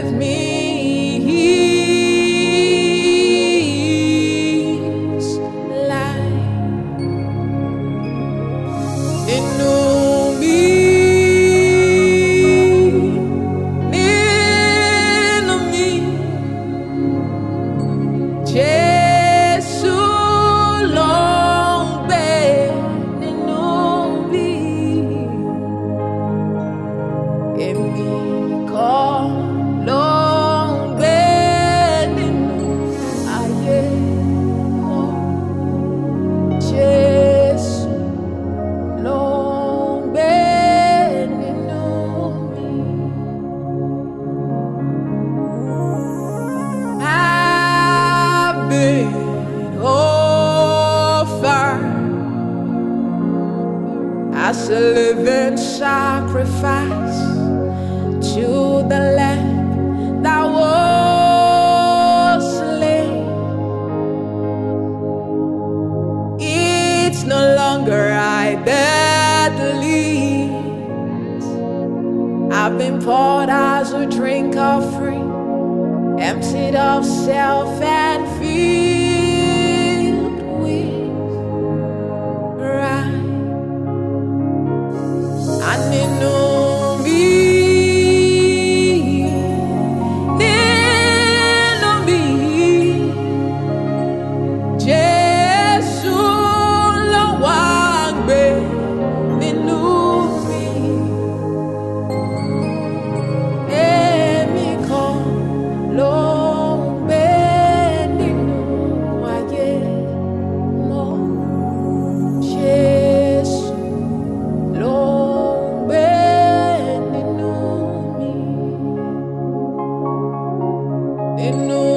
give me his life inú mi, nínú mi. Jésù ló ń gbé nínú mi. Èmi kọ́ ló ń gbé nínú ayé mọ́. Jésù ló ń gbé nínú mi. I've been offered as a living sacrifice to the Lamb that was slain. It's no longer I that live. I've been poured as a drink offering, emptied of self and filled with right. And nínú mi, nínú mi, Jésù ló wá ń gbé nínú mi. Èmi kọ́ ló ń gbé nínú ayé mọ́. Jésù ló ń gbé nínú mi. Nínú